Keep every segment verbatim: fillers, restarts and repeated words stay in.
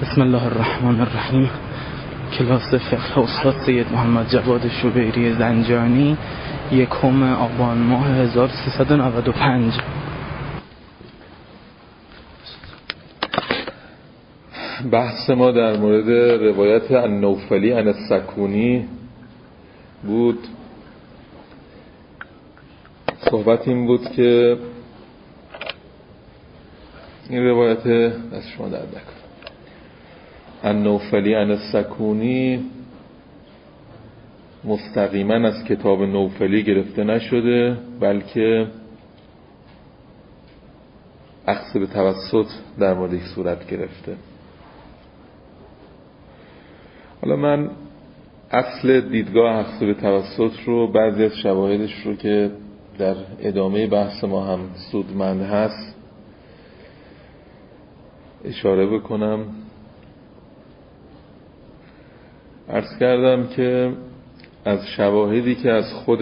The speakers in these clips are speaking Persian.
بسم الله الرحمن الرحیم. کلاس فقه استاد سید محمد جواد شوبیری زنجانی، یکم آبان ماه هزار و سیصد و نود و پنج. بحث ما در مورد روایت النوفلی عن السکونی بود. صحبت این بود که این روایت از شما درد نکنه. النوفلی عن السکونی مستقیما از کتاب نوفلی گرفته نشده، بلکه اخذ به توسط در موردش صورت گرفته. حالا من اصل دیدگاه اخذ به توسط رو، بعضی از شواهدش رو که در ادامه بحث ما هم سودمند هست اشاره بکنم. عرض کردم که از شواهدی که از خود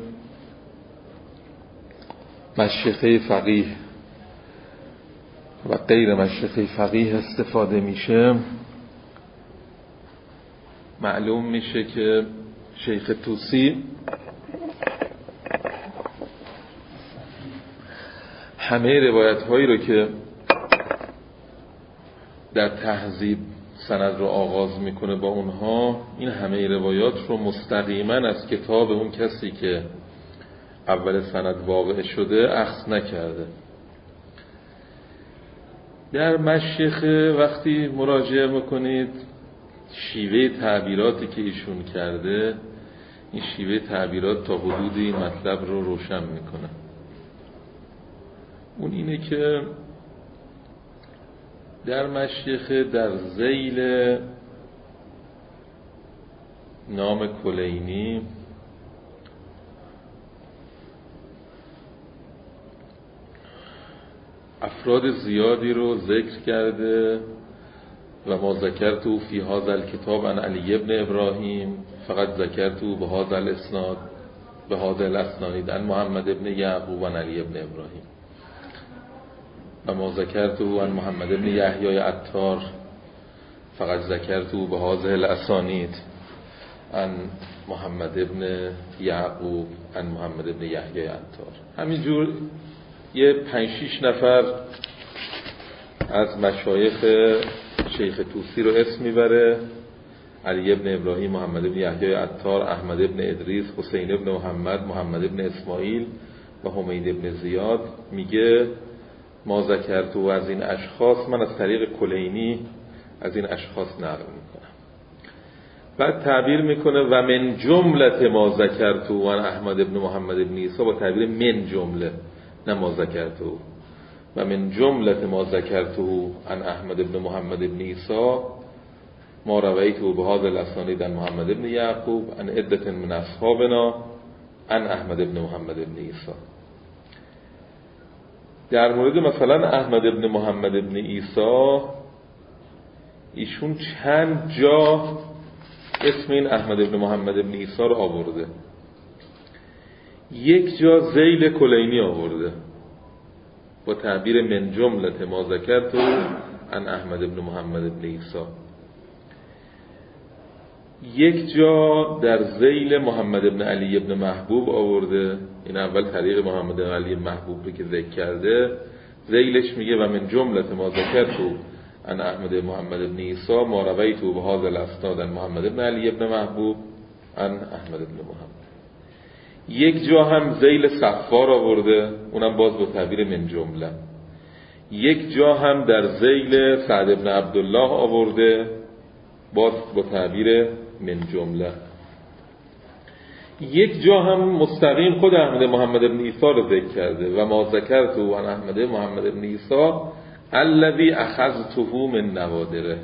مشیخه فقیه و غیر مشیخه فقیه استفاده میشه، معلوم میشه که شیخ طوسی همه روایت هایی رو که در تهذیب سند رو آغاز میکنه با اونها، این همه روایات رو مستقیما از کتاب اون کسی که اول سند واقع شده اخذ نکرده. در مشیخه وقتی مراجعه میکنید، شیوه تعبیراتی که ایشون کرده، این شیوه تعبیرات تا حدودی مطلب رو روشن میکنه. اون اینه که در مشیخه در ذیل نام کلینی افراد زیادی رو ذکر کرده و ما ذکرتو فی هذا الکتاب عن علی ابن ابراهیم فقط ذکرتو به هذا الاسناد به هذا الاسناد عن محمد ابن یعقوب عن علی ابن ابراهیم و ما ذکرتو عن محمد ابن یحیی عطار فقط ذکرتو به هذه الاسانید عن محمد ابن یعقوب عن محمد ابن یحیی عطار. همینجور یه پنج شیش نفر از مشایخ شیخ طوسی رو اسم میبره: علی ابن ابراهیم، محمد ابن یحیی عطار، احمد ابن ادریس، حسین ابن محمد، محمد ابن اسماعیل و حمید ابن زیاد. میگه ما ذکرتو از این اشخاص، من از طریق کلینی از این اشخاص نقل میکنم. بعد تعبیر میکنه و من جمله ما ذکرتو و احمد ابن محمد ابن عیسی، با تعبیر من جمله، نه ما ذکرتو. و من جمله ما ذکرتو عن احمد ابن محمد ابن عیسی ما رویتو به هذا الاسانید عن محمد ابن یعقوب عن عدة من اصحابنا عن احمد ابن محمد ابن عیسی. در مورد مثلا احمد ابن محمد ابن عیسی، ایشون چند جا اسم این احمد ابن محمد ابن عیسی رو آورده. یک جا ذیل کلینی آورده با تعبیر من جمله ما ذکرتو عن احمد ابن محمد ابن عیسی. یک جا در ذیل محمد ابن علی ابن محبوب آورده. این اول طریق محمد ابن علی محبوب رو که ذکر کرده، ذیلش میگه و من جمله ما ذکرتو عن احمد محمد ابن عیسی ما رویتو به هذا الاسناد عن محمد ابن علی ابن محبوب عن احمد ابن محمد. یک جا هم ذیل صفار آورده، اونم باز با تعبیر من جمله. یک جا هم در ذیل سعد ابن عبدالله آورده، باز با تعبیر من جمله. یک جا هم مستقیم خود احمد محمد ابن عیسی رو ذکر کرده و ما ذکرتو عن احمد محمد ابن عیسی الذی اخذته من نوادره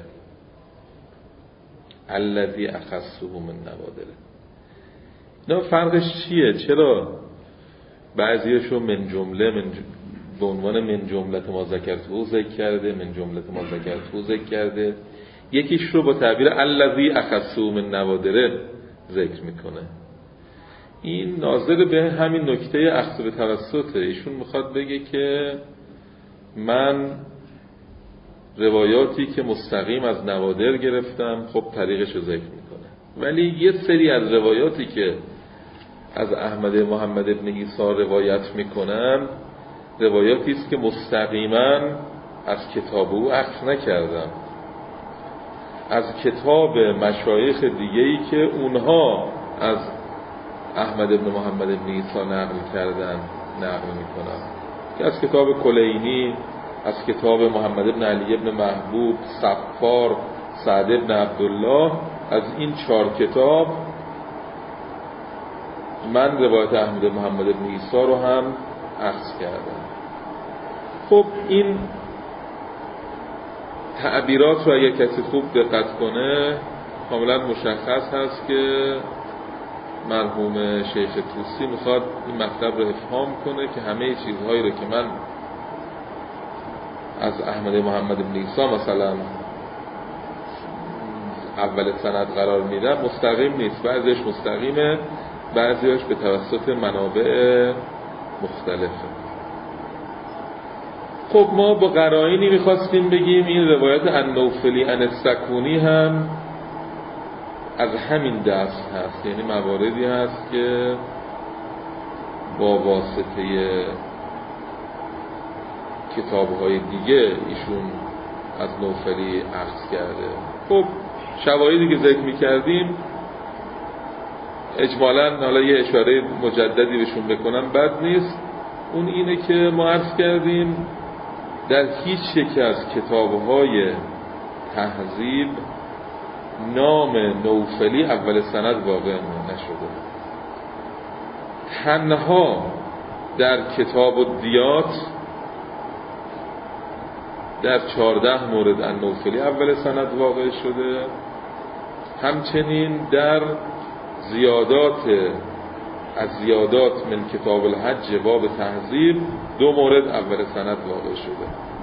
الذی اخذته من نوادره. نه فرقش چیه؟ چرا بعضیاشو من جمله من ج... به عنوان من جمله ما ذکرتو ذکر کرده، من جمله ما ذکرتو ذکر کرده، یکیش رو با تعبیر الذی اخذته من نوادره ذکر میکنه؟ این ناظر به همین نکته اخذ به توسطه. ایشون میخواد بگه که من روایاتی که مستقیم از نوادر گرفتم خب طریقش رو ذکر میکنه، ولی یه سری از روایاتی که از احمد محمد ابن عیسی روایت میکنن روایاتی است که مستقیما از کتاب او اخذ نکردم، از کتاب مشایخ دیگه‌ای که اونها از احمد ابن محمد ابن عیسی نقل کردن نقل میکنن، که از کتاب کلینی، از کتاب محمد ابن علی ابن محبوب، صفار، سعد ابن عبدالله، از این چهار کتاب من روایت احمد محمد ابن عیسی رو هم اخذ کردم. خب این تعبیرات رو اگر کسی خوب دقت کنه کاملا مشخص هست که مرحوم شیخ طوسی میخواد این مطلب رو افهام کنه که همه چیزهایی رو که من از احمد محمد ابن عیسی مثلا اول سند قرار میدم مستقیم نیست، بعضیش مستقیمه، بعضیش به توسط منابع مختلفه. خب ما با قرائنی میخواستیم بگیم این روایت النوفلی عن السکونی هم از همین دست هست، یعنی مواردی هست که با واسطه کتاب‌های دیگه ایشون از نوفلی اخذ کرده. خب شواهدی که ذکر می‌کردیم اجمالاً حالا یه اشاره مجددی بهشون بکنم بد نیست، اون اینه که ما عرض کردیم در هیچ یک از کتاب‌های تهذیب نام نوفلی اول سند واقع نشده، تنها در کتاب الدیات در چهارده مورد النوفلی اول سند واقع شده، همچنین در زیادات از زیادات من کتاب الحج باب تهذیب دو مورد اول سند واقع شده.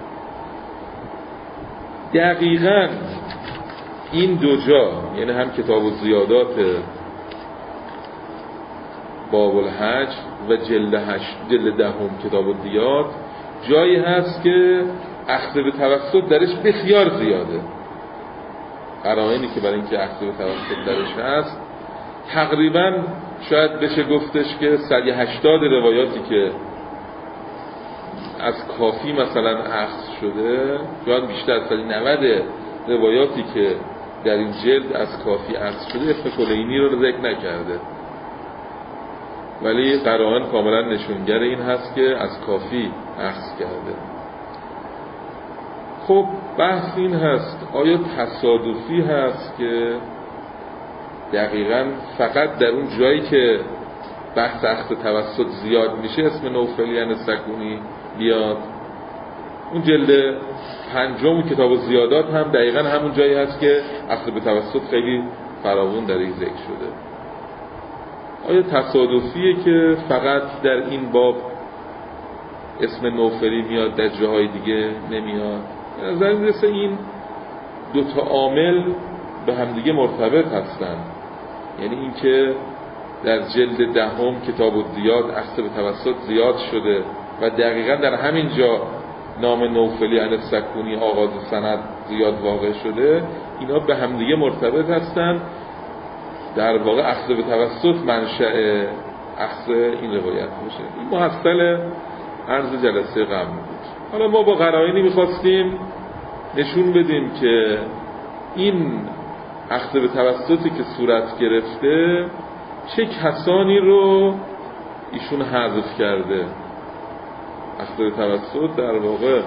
دقیقاً این دو جا، یعنی هم کتاب الزیادات باب الحج و جلد هشت جلد دهم کتاب الدیات، جایی هست که اخذ به توسط درش بسیار زیاده. قرائنی که برای اینکه اخذ به توسط درش هست تقریبا شاید بشه گفتش که صد و هشتاد روایاتی که از کافی مثلا اخذ شده، شاید بیشتر از صد و نود روایاتی که در این جلد از کافی اخذ شده اسم کلینی رو ذکر نکرده، ولی قرائن کاملا نشونگر این هست که از کافی اخذ کرده. خب بحث این هست آیا تصادفی هست که دقیقاً فقط در اون جایی که بحث اخذ توسط زیاد میشه اسم نوفلی عن السکونی بیاد؟ اون جلد پنجم کتاب الزیادات هم دقیقاً همون جایی هست که اخذ به توسط خیلی فراوان در این ذکر شده. آیا تصادفیه که فقط در این باب اسم نوفلی میاد در جاهای دیگه نمیاد؟ به نظر میرسه این دوتا عامل به همدیگه مرتبط هستن، یعنی این که در جلد دهم کتاب الدیات اخذ به توسط زیاد شده و دقیقاً در همین جا نام نوفلی عن السکونی آغاز سند زیاد واقع شده، اینا به همدیگه مرتبط هستن. در واقع اخذ به توسط منشأ اخذ این روایت میشه. این محصل عرض جلسه قبل بود. حالا ما با قرائنی میخواستیم نشون بدیم که این اخذ به توسطی که صورت گرفته چه کسانی رو ایشون حذف کرده. اخذ به توسط در واقع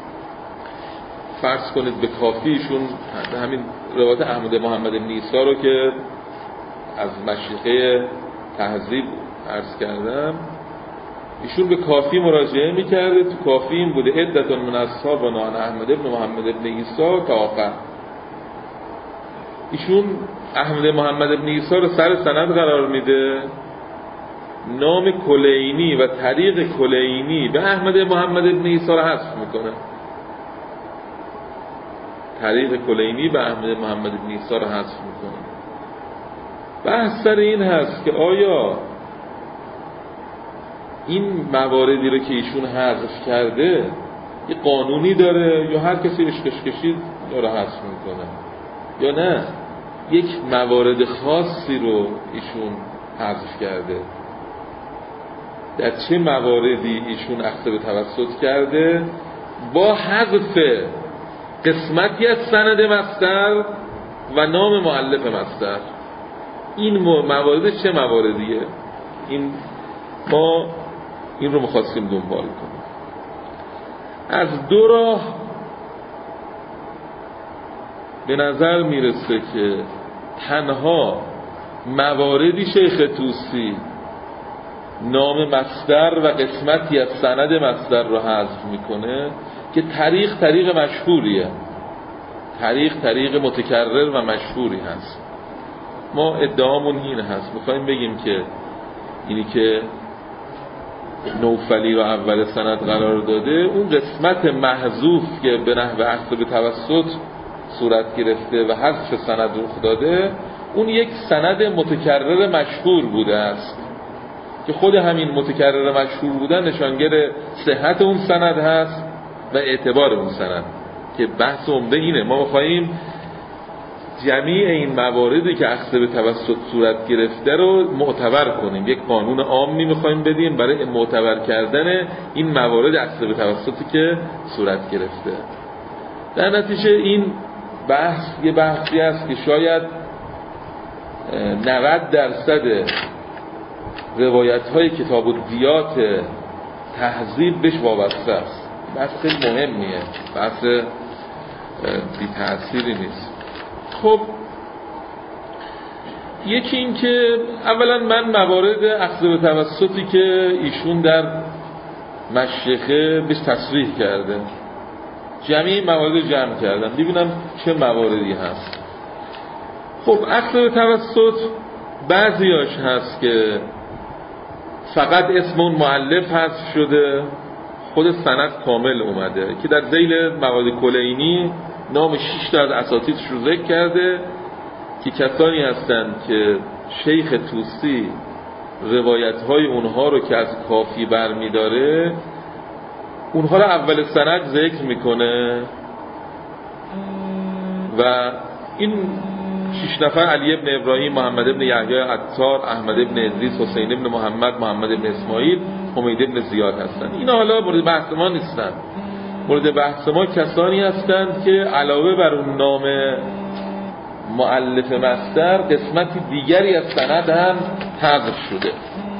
فرض کنید به کافی ایشون همین روایت احمد محمد ابن عیسی رو که از مشیخه تهذیب عرض کردم، ایشون به کافی مراجعه میکرده، تو کافی این بوده عدتون من اصحابنا عن احمد ابن محمد ابن عیسی تا آخر. ایشون احمد محمد ابن عیسی رو سر سند قرار میده، نام کلینی و طریق کلینی به احمد محمد ابن عیسی رو حذف میکنه. طریق کلینی به احمد محمد ابن عیسی رو حذف میکنه. بحث سر این هست که آیا این مواردی رو که ایشون حذف کرده یه قانونی داره یا هر کسی عشقش کشید داره حذف میکنه، یا نه یک موارد خاصی رو ایشون حذف کرده؟ در چه مواردی ایشون اخذ به توسط کرده؟ با حذف قسمتی از سند مصدر و نام مؤلف مصدر. این موارد چه مواردیه؟ این ما این رو می‌خواستیم دنبال کنیم. از دو راه به نظر میرسه که تنها مواردی شیخ طوسی نام مصدر و قسمتی از سند مصدر رو حذف میکنه که طریق طریق مشهوریه، طریق طریق متکرر و مشهوری هست. ما ادعامون این هست، میخوایم بگیم که اینی که نوفلی رو اول سند قرار داده، اون قسمت محذوف که به نحو اخذ به توسط صورت گرفته و حذف سند رخ داده، اون یک سند متکرر مشهور بوده است که خود همین متکرر مشهور بودن نشانگر صحت اون سند هست و اعتبار اون سند، که بحث عمده اینه. ما می‌خوایم جمیع این مواردی که اخذ به توسط صورت گرفته رو معتبر کنیم، یک قانون عامی می‌خوایم بدیم برای معتبر کردن این موارد اخذ به توسطی که صورت گرفته. در نتیجه این بحث یه بحثی است که شاید نود درصد روایت‌های کتاب الدیات تهذیب بهش وابسته است. بحث خیلی مهمیه، بحث بی تأثیری نیست. خب یکی این که اولا من موارد اخذ به توسطی که ایشون در مشیخه بهش تصریح کرده، جمعی موارد جمع کردم ببینم چه مواردی هست. خب اخذ به توسط بعضیاش هست که فقط اسم اون مؤلف حذف شده، خود سند کامل اومده که در ذیل موارد کلینی نام شش تا از اساتیدش رو ذکر کرده که کسانی هستند که شیخ طوسی روایت‌های اونها رو که از کافی برمی داره اونها رو اول سند ذکر میکنه و این شش نفر علی ابن ابراهیم، محمد ابن یحیی عطار، احمد ابن ادریس، حسین ابن محمد، محمد ابن اسماعیل، حمید ابن زیاد هستند. اینا حالا مورد بحث ما نیستن. مورد بحث ما کسانی هستند که علاوه بر اون نام مؤلف مصدر قسمتی دیگری از سند هم حذف شده.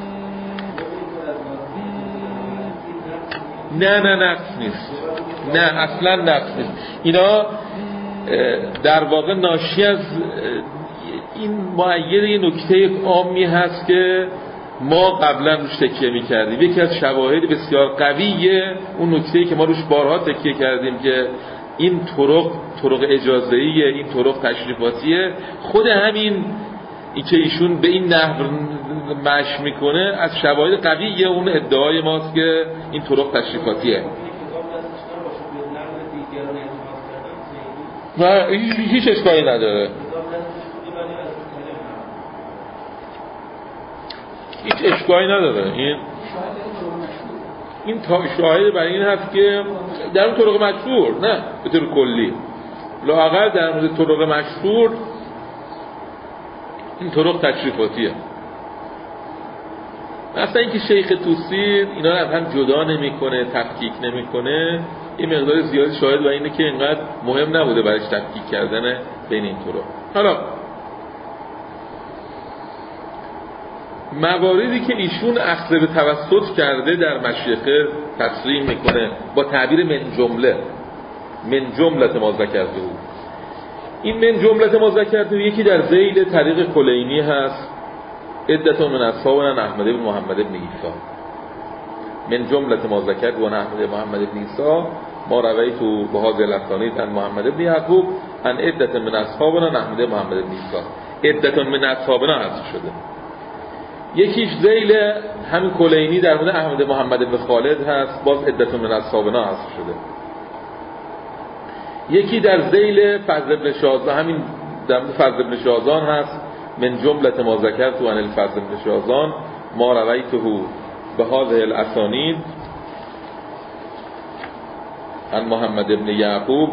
نه نه نقص نیست، نه اصلا نقص نیست. اینا در واقع ناشی از این معید یه نکته عامی هست که ما قبلا روش تکیه می کردیم. یکی از شواهد بسیار قویه اون نکته‌ای که ما روش بارها تکیه کردیم که این طرق طرق اجازه‌ایه، این طرق تشریفاتیه. خود همین این که ایشون به این نحو مشی میکنه از شواهد قویه اون ادعای ماست که این طرق تشریفاتیه و هیچ اشکالی نداره. هیچ اشکالی نداره. این این شاهد برای این هست که در اون طرق مشهور، نه به طور کلی، لااقل در مورد طرق مشهور این طرق تشریفاتیه. اصلا اینکه شیخ طوسی اینا رو از هم جدا نمیکنه، تفکیک نمیکنه، این مقدار زیادی شاهد و اینه که اینقدر مهم نبوده برایش تفکیک کردن بین این طرق. حالا مواردی که ایشون اخذ به توسط کرده در مشیخه تصریح میکنه با تعبیر من جمله، من جملت ما ذکرته. این من جملت ما ذکرته یکی در ذیل طریق کلینی هست، عدة من اصحابنا احمد بن محمد بن عیسی. من جملت ما ذکرت و احمد محمد بن عیسی ما رویت به هذه الاسانید عن محمد بن یعقوب عن عدة من اصحابنا احمد محمد بن عیسی. عدة من اصحابنا حذف شده. یکیش ذیل همین کلینی در مورد احمد محمد بن خالد هست، باز عدة من اصحابنا حذف شده. یکی در ذیل فضل بن شازان، همین در مورد فضل بن شازان هست، من جملت ما ذکرت عن الفضل بن شازان ما رویته به هذه الاسانید عن محمد ابن یعقوب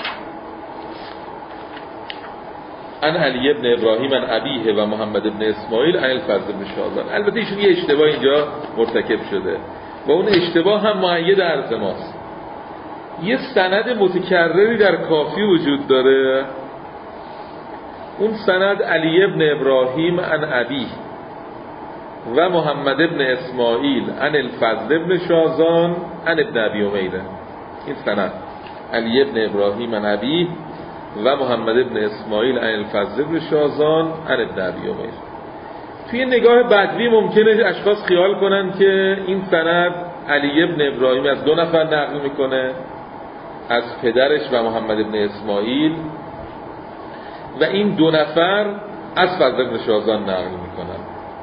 عن علی ابن ابراهیم عن ابیه و محمد ابن اسماعیل عن الفضل بن شازان. البته ایشون یه اشتباه اینجا مرتکب شده و اون اشتباه هم مؤید عرض ماست. یه سند متکرری در کافی وجود داره، اون سند علی ابن ابراهیم عن ابیه و محمد ابن اسماعیل عن الفضل ابن شازان عن ابن ابی امیره. این سند علی ابن ابراهیم عن ابیه و محمد ابن اسماعیل عن الفضل ابن شازان عن ابن ابی امیر. توی نگاه بدوی ممکنه اشخاص خیال کنن که این سند علی ابن ابراهیم از دو نفر نقل میکنه، از پدرش و محمد ابن اسماعیل، و این دو نفر از فضل ابن شازان نقل میکنن.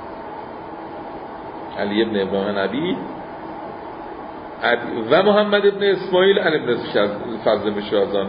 علی ابن ابراهیم ابی و محمد ابن اسماعیل عن ابن فضل ابن شازان.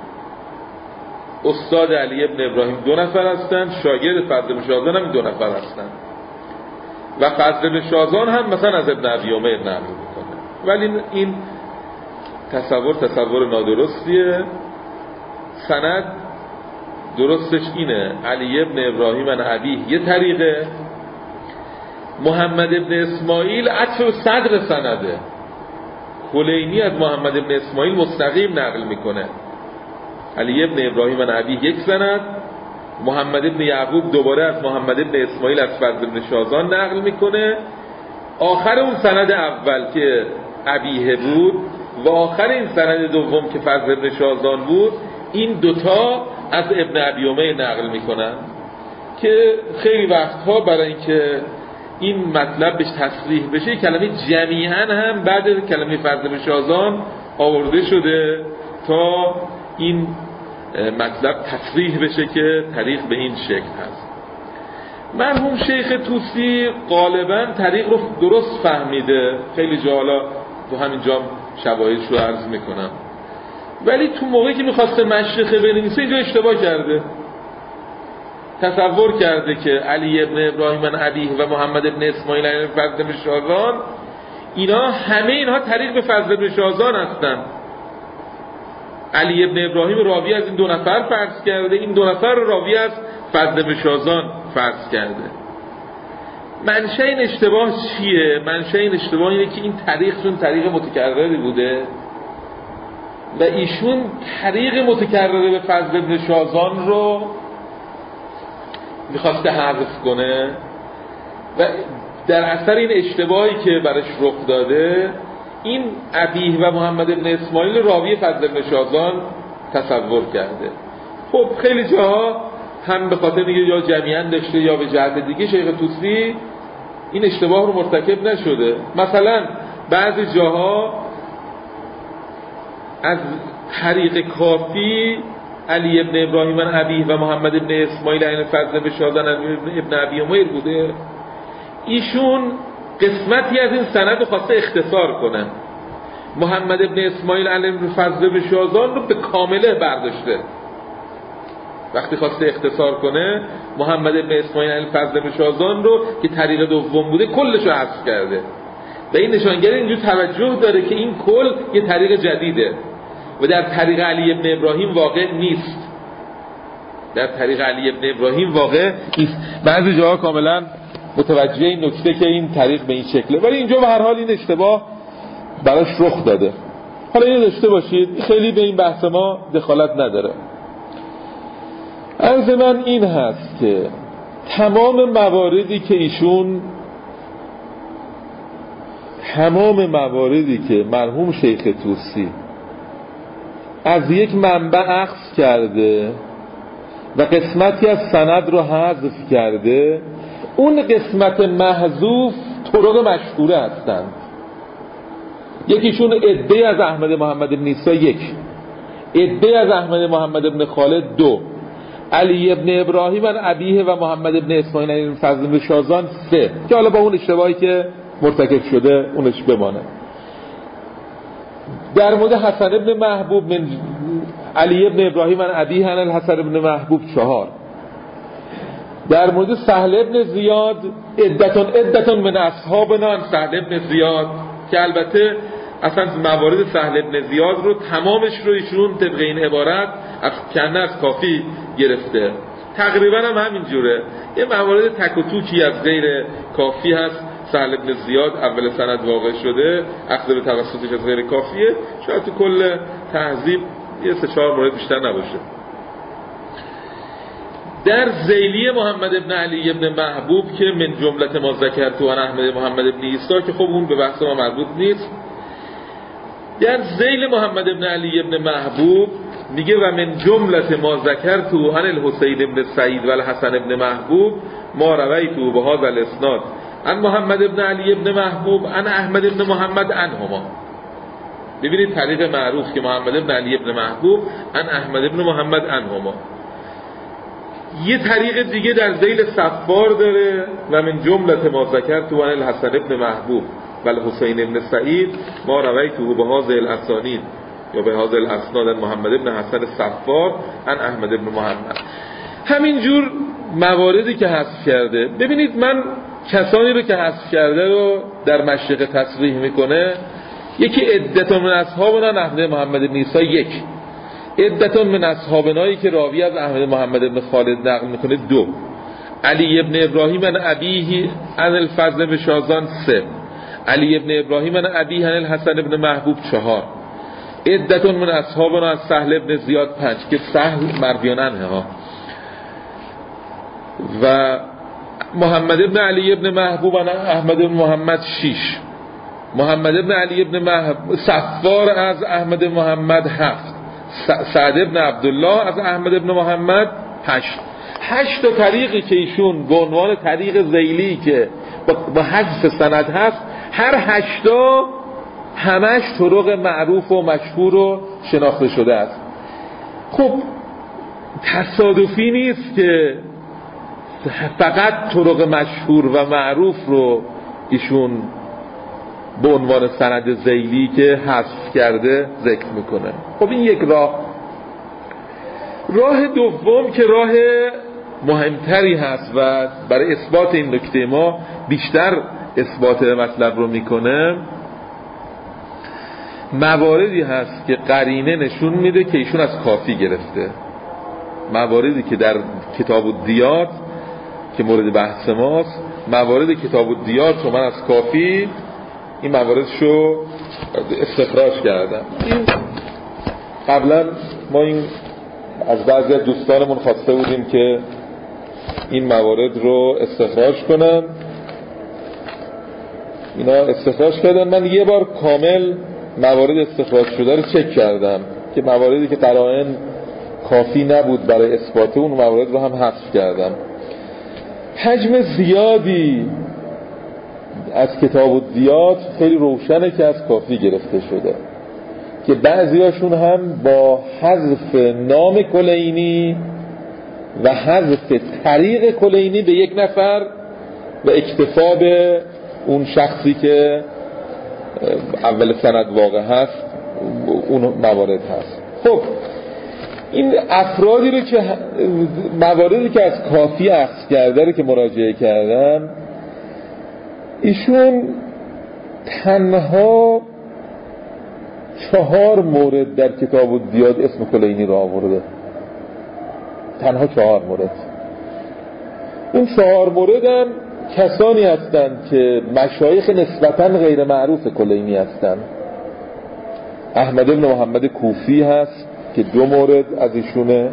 استاد علی ابن ابراهیم دو نفر هستند، شاگرد فضل ابن شازان هم دو نفر هستند و فضل ابن شازان هم مثلا از ابن ابی امیر نقل میکنه. ولی این تصور تصور نادرستیه. سند درستش اینه علی ابن ابراهیم عن ابیه یه طریقه، محمد ابن اسماعیل عطف صدر سنده، کلینی از محمد ابن اسماعیل مستقیم نقل میکنه. علی ابن ابراهیم عن ابیه یک سند، محمد ابن یعقوب دوباره از محمد ابن اسماعیل از فضل ابن شازان نقل میکنه. آخر اون سند اول که ابیه بود و آخر این سند دوم که فضل ابن شازان بود، این دوتا از ابن ابی امیر نقل میکنن که خیلی وقتها برای اینکه این مطلب بهش تصریح بشه کلمه جمیعاً هم بعد کلمه فضل ابن شازان آورده شده تا این مطلب تصریح بشه که طریق به این شکل هست. مرحوم شیخ طوسی غالباً طریق رو درست فهمیده، خیلی جا حالا تو همین جام شواهدش رو عرض میکنم، ولی تو موقعی که میخواسته مشرقه بنویسه اینجا اشتباه کرده. تصور کرده که علی ابن ابراهیم عن ابیه و محمد ابن اسماعیل عن فضل بن شازان، اینا همه اینها طریق به فضل بن شازان هستن. علی ابن ابراهیم راوی از این دو نفر فرض کرده، این دو نفر راوی از فضل بن شازان فرض کرده. منشأ این اشتباه چیه؟ منشأ این اشتباه اینه که این طریقشون طریق متکرری بوده و ایشون طریق متکرره به فضل بن شازان رو میخواسته حذف کنه و در اثر این اشتباهی که براش رخ داده، این ابیه و محمد ابن اسماعیل راوی فضل ابن شازان تصور کرده. خب خیلی جاها هم به خاطر دیگه یا جمعیاً داشته یا به جهت دیگه شیخ طوسی این اشتباه رو مرتکب نشده. مثلا بعضی جاها از طریق کافی علی ابن ابراهیم عن ابیه و محمد ابن اسماعیل عن فضل بن شازان ابن ابی امیر بوده، ایشون قسمتی از این سند رو خواسته اختصار کنه. محمد ابن اسماعیل عن فضل بن شازان رو به کامله برداشته. وقتی خواسته اختصار کنه محمد ابن اسماعیل عن فضل بن شازان رو که طریق دوم بوده کلش رو حذف کرده و این نشانگر اینجور توجه داره که این کل یه طریق جدیده و در طریق علی ابن ابراهیم واقع نیست. در طریق علی ابن ابراهیم واقع نیست. بعضی جاها کاملا متوجه این نکته که این طریق به این شکله، ولی اینجا به هر حال این اشتباه براش رخ داده. حالا اینو داشته باشید، خیلی به این بحث ما دخالت نداره. عرض من این هست که تمام مواردی که ایشون تمام مواردی که مرحوم شیخ طوسی از یک منبع اخذ کرده و قسمتی از سند رو حذف کرده، اون قسمت محذوف طرق مشهوره هستند. یکیشون عده از احمد محمد بن عیسی، یک عده از احمد محمد بن خالد، دو علی ابن ابراهیم عن ابیه و محمد ابن اسماعیل عن فضل بن شازان، سه که حالا با اون اشتباهی که مرتکب شده اونش بمانه. در مورد حسن ابن محبوب من علی ابن ابراهیم عن ابیه عن الحسن ابن محبوب، چهار. در مورد سهل ابن زیاد عدتون عدتون من اصحابنا عن سهل ابن زیاد که البته اصلا موارد سهل ابن زیاد رو تمامش رو ایشون طبق این عبارت از کنه از کافی گرفته. تقریبا هم همین جوره. یه موارد تک و توکی از غیر کافی هست. سهل ابن زیاد اول سند واقع شده، اخذ به توسطش از غیر کافیه. شاید تو کل تهذیب یه سه چهار مورد بیشتر نباشه. در ذیلی محمد ابن علی ابن محبوب که من جملت ما ذکرت عن احمد محمد ابن عیسی که خب اون به بحث ما مربوط نیست، در ذیل محمد ابن علی ابن محبوب میگه و من جملت ما ذکرت عن الحسین ابن سعید و الحسن ابن محبوب ما رویت به هذا الاسناد عن محمد ابن علی ابن محبوب عن احمد ابن محمد عنهما. ببینید طریق معروف که محمد ابن علی ابن محبوب عن احمد ابن محمد عنهما. یه طریق دیگه در ذیل صفار داره و من جملت ما ذکرت عن الحسن ابن محبوب و الحسین ابن سعید ما رویت به هذا الاسانید یا به هذا الاسناد محمد ابن حسن صفار عن احمد ابن محمد. همینجور مواردی که حذف کرده. ببینید من کسانی رو که حذف کرده رو در مشرق تصریح میکنه. یکی عدتون من اصحابنا احمد محمد ابن عیسی، یک عدتون من اصحابنایی که راوی از احمد محمد ابن خالد نقل میکنه، دو علی ابن ابراهیم عن ابیه عن الفضل بن شازان، سه علی ابن ابراهیم عن ابیه عن الحسن ابن محبوب، چهار عدتون من اصحابنا از سهل ابن زیاد، پنج که سهل مرویان عنه ها، و محمد ابن علی ابن محبوب عن احمد ابن محمد، شش محمد ابن علی ابن محبوب صفار از احمد محمد، هفت سعد ابن عبدالله از احمد ابن محمد، هشت هشت تا طریقی که ایشون به عنوان طریق ذیلی که با حذف سند هست، هر هشتا همش طرق معروف و مشهور و شناخته شده است. خب تصادفی نیست که فقط طرق مشهور و معروف رو ایشون به عنوان سند ذیلی که حذف کرده ذکر میکنه. خب این یک راه. راه دوم که راه مهمتری هست و برای اثبات این نکته ما بیشتر اثبات مطلب رو میکنه، مواردی هست که قرینه نشون میده که ایشون از کافی گرفته. مواردی که در کتاب الدیات که مورد بحث ماست، موارد کتاب الدیات رو من از کافی این مواردشو استخراج کردم. این قبلا ما این از بعضی از دوستانمون خواسته بودیم که این موارد رو استخراج کنن، اینا استخراج کردن. من یه بار کامل موارد استخراج شده رو چک کردم که مواردی که قرائن کافی نبود برای اثبات اون موارد رو هم حذف کردم. حجم زیادی از کتاب الدیات خیلی روشنه که از کافی گرفته شده که بعضیاشون هم با حذف نام کلینی و حذف طریق کلینی به یک نفر و اکتفا به اون شخصی که اول سند واقع هست اون موارد هست. خب این افرادی رو که مواردی که از کافی اخذ کرده رو که مراجعه کردم، ایشون تنها چهار مورد در کتاب الدیات اسم کلینی رو آورده، تنها چهار مورد. اون چهار مورد هم کسانی هستند که مشایخ نسبتاً غیر معروف کلینی هستند. احمد بن محمد کوفی هست که دو مورد از ایشونه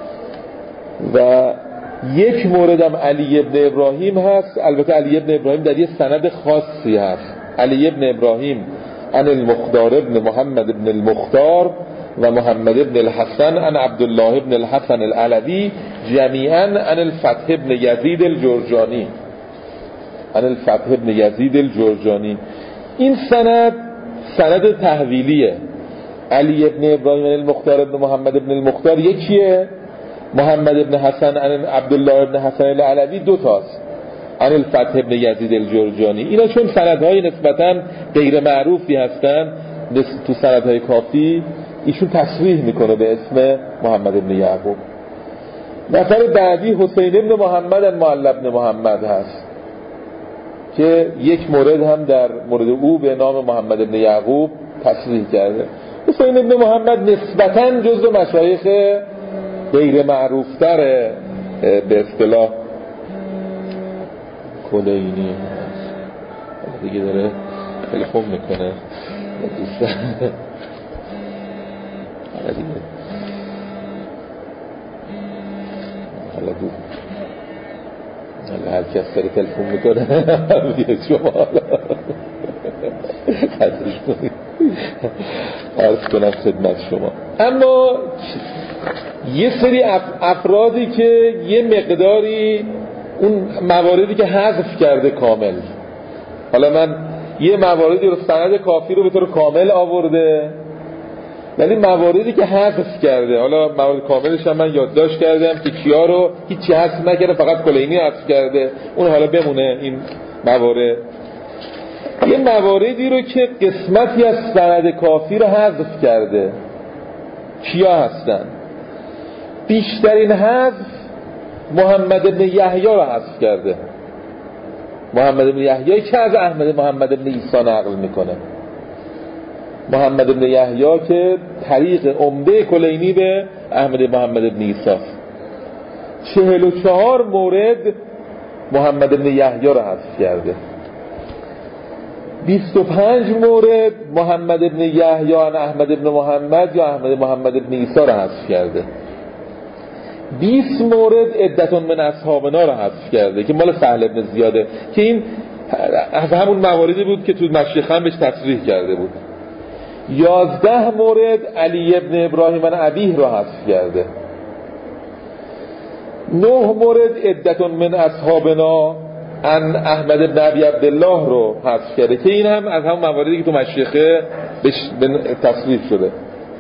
و یک مورد هم علی ابن ابراهیم هست. البته علی ابن ابراهیم در یه سند خاصی هست، علی ابن ابراهیم عن المختار ابن محمد ابن المختار و محمد ابن الحسن عن عبدالله ابن الحسن العلوی جمیعا عن الفتح ابن یزید الجرجانی عن الفتح ابن یزید الجرجانی. این سند سند تحویلیه. علی ابن ابراهیم عن المختار ابن محمد ابن المختار یکیه، محمد ابن حسن عن عبدالله ابن حسن العلوی دو تاست، عن الفتح ابن یزید الجرجانی. اینا چون سندهای نسبتاً غیر معروفی هستن تو سندهای کافی، ایشون تصریح میکنه به اسم محمد ابن یعقوب. نفر بعدی حسین ابن محمد المعلی ابن محمد هست که یک مورد هم در مورد او به نام محمد ابن یعقوب تصریح کرده. حسین ابن محمد نسبتاً جزو مشایخ غیر معروفتر به اصطلاح کلینی دیگه داره تلفن میکنه دوستان دیگه حالا دو حالا هر کس داره تلفن میکنه بیه شما قدرش کنید عرض کنم خدمت شما. اما یه سری افرادی که یه مقداری اون مواردی که حذف کرده کامل، حالا من یه مواردی رو سند کافی رو به طور کامل آورده ولی مواردی که حذف کرده، حالا موارد کاملش هم من یادداشت کردم که کیا رو هیچی حذف نکرده، فقط کلینی حذف کرده، اون حالا بمونه این موارد. یه مواردی رو که قسمتی از سند کافی رو حذف کرده، کیا هستن؟ بیشترین حذف محمد بن یحیی رو حذف کرده. محمد بن یحیی که از احمد محمد بن عیسی نقل میکنه. محمد بن یحیی که طریق عمده کلینی به احمد محمد بن عیسی. چهل و چهار مورد محمد بن یحیی رو حذف کرده. بیست و پنج مورد محمد بن یحیی عن احمد بن محمد یا احمد محمد بن عیسی رو حذف کرده. بیست مورد عدتون من اصحابنا رو حذف کرده که مال سهل بن زیاده که این از همون مواردی بود که تو مشیخان بهش تصریح کرده بود. یازده مورد علی ابن ابراهیم عن ابیه رو حذف کرده. نه مورد عدتون من اصحابنا عن احمد بن ابی عبدالله رو حذف کرده که این هم از همون مواردی که تو مشیخه بهش تصریح شده.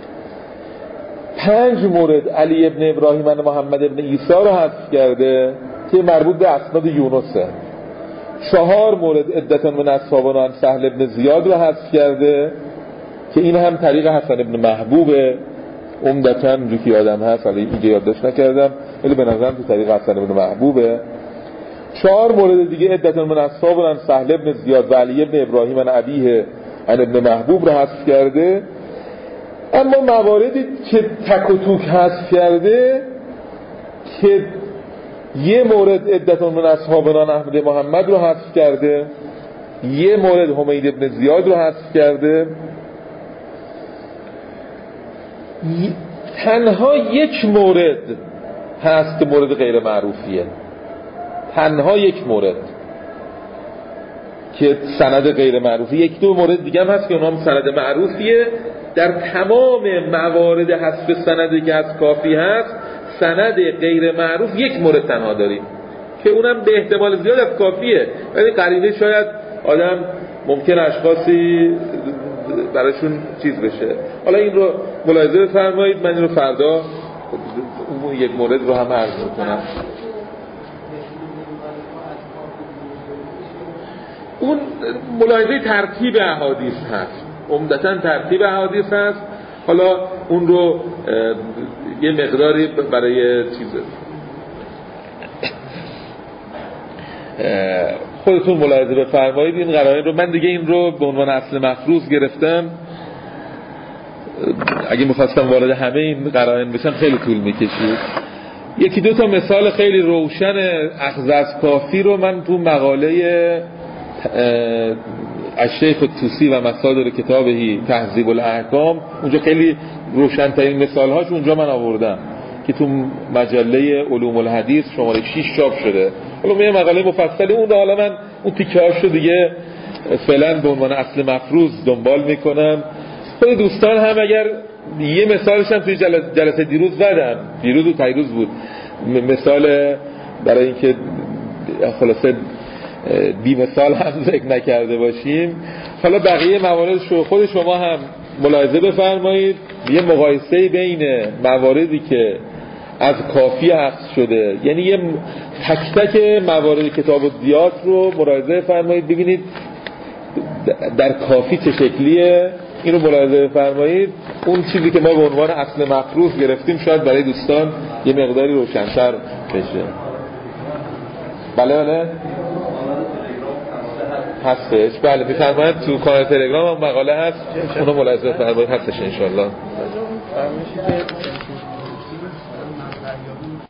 پنج مورد علی ابن ابراهیم عن محمد ابن عیسی رو حذف کرده که مربوط به اسناد یونسه. چهار مورد عدتون من اصحابنا عن سهل ابن زیاد رو حذف کرده که این هم طریق حسن ابن محبوبه. عمدتاً جو که یادم هست، ولی اینجا یادداشت نکردم، ولی به نظرم تو طریق حسن ابن محبوبه. چهار مورد دیگه عدتون من اصحابنا عن سهل ابن زیاد و علی ابن ابراهیم عن ابیه عن ابن محبوب رو حذف کرده. اما مواردی که تک و توک حذف کرده که یه مورد عدتون من اصحابنا احمد محمد رو حذف کرده، یه مورد حمید ابن زیاد رو حذف کرده، تنها یک مورد هست که مورد غیر معروفیه، تنها یک مورد که سند غیر معروفی. یک دو مورد دیگه هم هست که اونها هم سند معروفیه. در تمام موارد حذف سندی که از کافی هست سند غیر معروف یک مورد تنها داریم که اونم به احتمال زیاد از کافیه، ولی قرینه شاید آدم ممکن اشخاصی براشون چیز بشه. حالا این رو ملاحظه بفرمایید، من این رو فردا اون یک مورد رو هم عرض میکنم. اون ملاحظه ترتیب احادیث هست، عمدتاً ترتیب احادیث هست. حالا اون رو یه مقداری برای چیز خودتون ملاحظه بفرمایید. این قرائن رو من دیگه این رو به عنوان اصل مفروض گرفتم. اگه می‌خواستم وارد همه این قرائن بشم خیلی طول می‌کشید. یکی دو تا مثال خیلی روشن اخذ از کافی رو من تو مقاله الشیخ الطوسی و مصادر کتابهی تهذیب الاحکام، اونجا خیلی روشن‌ترین مثال‌هاش اونجا من آوردم که تو مجله علوم الحدیث شماره شش چاپ شده. حالا من یه مقاله مفصلی اون رو حالا من اون تیکه‌هاشو دیگه فعلا به عنوان اصل مفروض دنبال میکنم. خود دوستان هم اگر یه مثالش هم توی جلسه دیروز زدم، دیروز و پیروز بود، مثال برای اینکه خلاصه بی مثال هم ذکر نکرده باشیم. حالا بقیه موارد شو خود شما هم ملاحظه بفرمایید، یه مقایسه بین مواردی که از کافی حذف شده، یعنی یه تک تک موارد کتاب الزیات رو ملاحظه فرمایید ببینید در کافی چه شکلیه. این رو ملاحظه فرمایید. اون چیزی که ما به عنوان اصل مفروض گرفتیم شاید برای دوستان یه مقداری روشن‌تر بشه. بله بله هستش. بله میفرمایید تو کانال تلگرام هم مقاله هست، اونو ملاحظه بفرمایید هستش ان شاء الله.